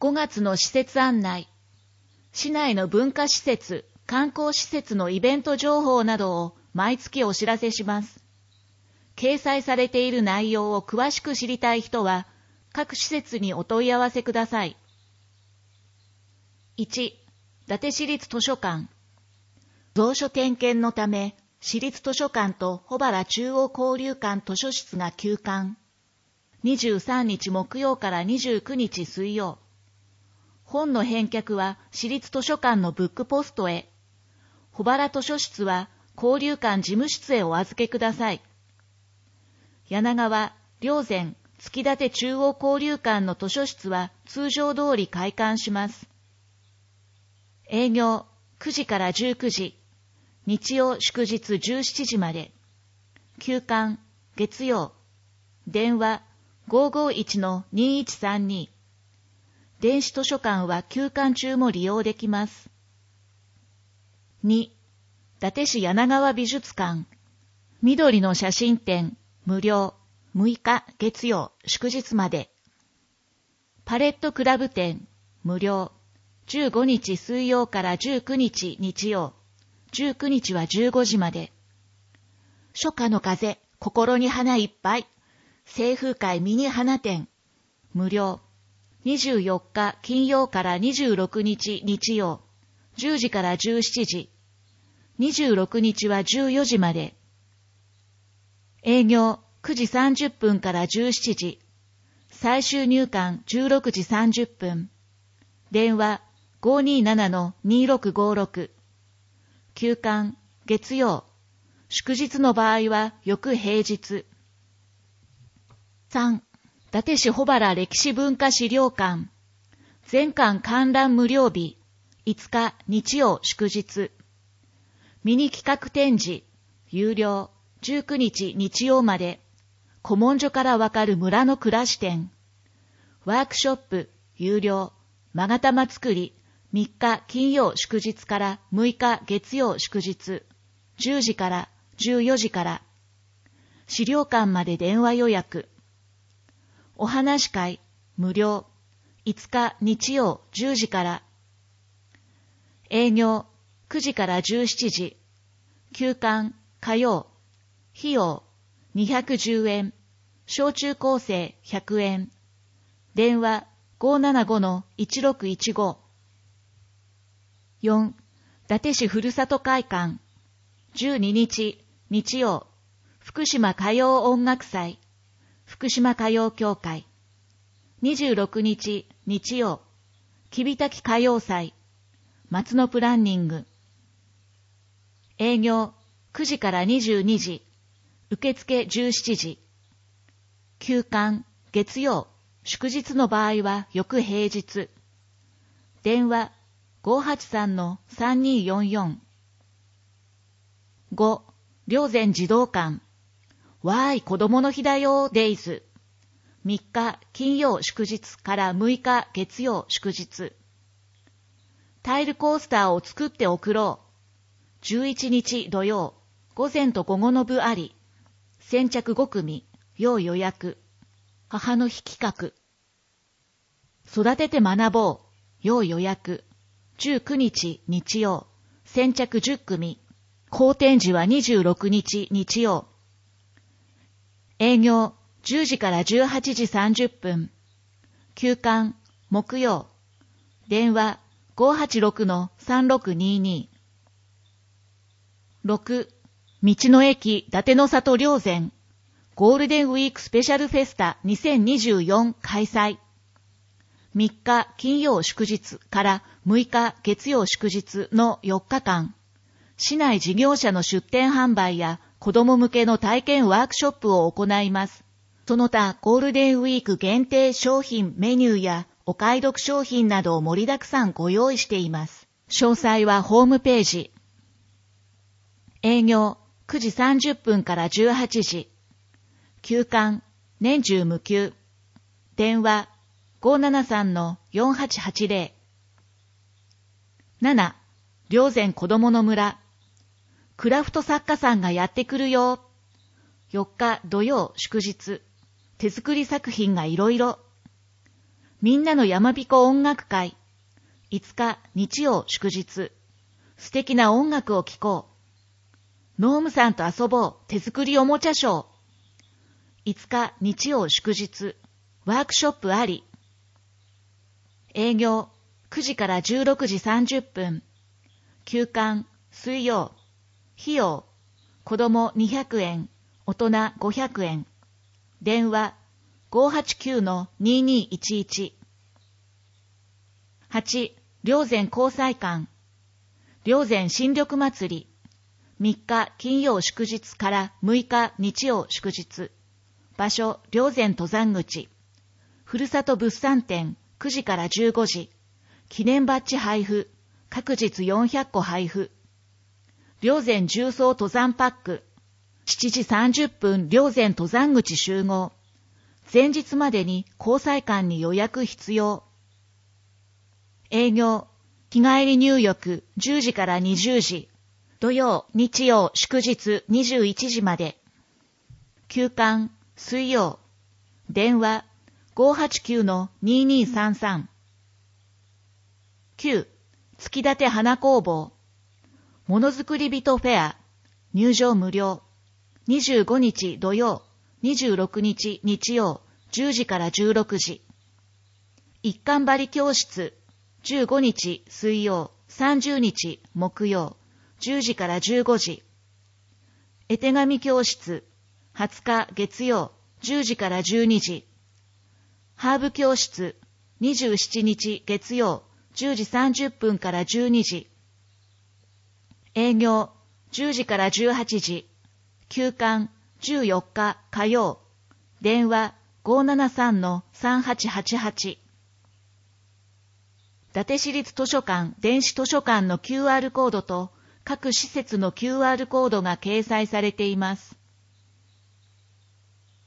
5月の施設案内。市内の文化施設、観光施設のイベント情報などを毎月お知らせします。掲載されている内容を詳しく知りたい人は、各施設にお問い合わせください。1、伊達市立図書館。蔵書点検のため、市立図書館と保原中央交流館図書室が休館。23日木曜から29日水曜。本の返却は市立図書館のブックポストへ。保原図書室は交流館事務室へお預けください。柳川、霊山、月立中央交流館の図書室は通常通り開館します。営業9時から19時、日曜祝日17時まで。休館月曜。電話 551-2132。電子図書館は休館中も利用できます。2、伊達市柳川美術館。緑の写真展、無料、6日月曜、祝日まで。パレットクラブ展、無料、15日水曜から19日日曜、19日は15時まで。初夏の風、心に花いっぱい。清風会ミニ花展、無料。24日金曜から26日日曜、10時から17時。26日は14時まで。営業9時30分から17時。最終入館16時30分。電話 527-2656。休館月曜。祝日の場合は翌平日。3、伊達市保原歴史文化資料館。全館観覧無料日。5日日曜祝日。ミニ企画展示。有料。19日日曜まで。古文書からわかる村の暮らし展。ワークショップ。有料。勾玉作り。3日金曜祝日から6日月曜祝日。10時から14時から。資料館まで電話予約。お話会、無料、5日日曜10時から。営業、9時から17時。休館、火曜。費用、210円。小中高生100円。電話、575-1615。4、伊達市ふるさと会館。12日、日曜。福島歌謡音楽祭。福島歌謡協会。26日、日曜。きびたき歌謡祭。松野プランニング。営業、9時から22時。受付17時。休館、月曜。祝日の場合は翌平日。電話、583-3244。5、霊山児童館。わーい、子供の日だよ、デイズ。3日金曜祝日から6日月曜祝日。タイルコースターを作って送ろう。11日土曜、午前と午後の部あり。先着5組、要予約。母の日企画。育てて学ぼう、要予約。19日日曜、先着10組。後展示は26日日曜。営業10時から18時30分。休館木曜。電話 586-3622。6、道の駅伊達の里霊山。ゴールデンウィークスペシャルフェスタ2024開催。3日金曜祝日から6日月曜祝日の4日間。市内事業者の出店販売や子供向けの体験ワークショップを行います。その他、ゴールデンウィーク限定商品メニューやお買い得商品などを盛りだくさんご用意しています。詳細はホームページ。営業9時30分から18時。休館年中無休。電話 573-4880。7、霊山子どもの村。クラフト作家さんがやってくるよ。4日土曜祝日。手作り作品がいろいろ。 みんなの山彦音楽会。5日日曜祝日。素敵な音楽を聴こう。ノームさんと遊ぼう手作りおもちゃショー。5日日曜祝日。ワークショップあり。営業9時から16時30分。休館水曜。費用子供200円、大人500円。電話 589-2211。8. 霊山交際館。霊山新緑祭り。3日金曜祝日から6日日曜祝日。場所霊山登山口。ふるさと物産展9時から15時。記念バッジ配布。各日400個配布。霊山重装登山パック。7時30分霊山登山口集合。前日までに交際館に予約必要。営業日帰り入浴10時から20時。土曜、日曜、祝日21時まで。休館水曜。電話 589-2233。9. 月立花工房。ものづくり人フェア。入場無料。25日土曜、26日日曜、10時から16時。一貫張り教室。15日水曜、30日木曜、10時から15時。絵手紙教室。20日月曜、10時から12時。ハーブ教室。27日月曜、10時30分から12時。営業10時から18時。休館14日火曜。電話 573-3888。伊達市立図書館電子図書館の QR コードと各施設の QR コードが掲載されています。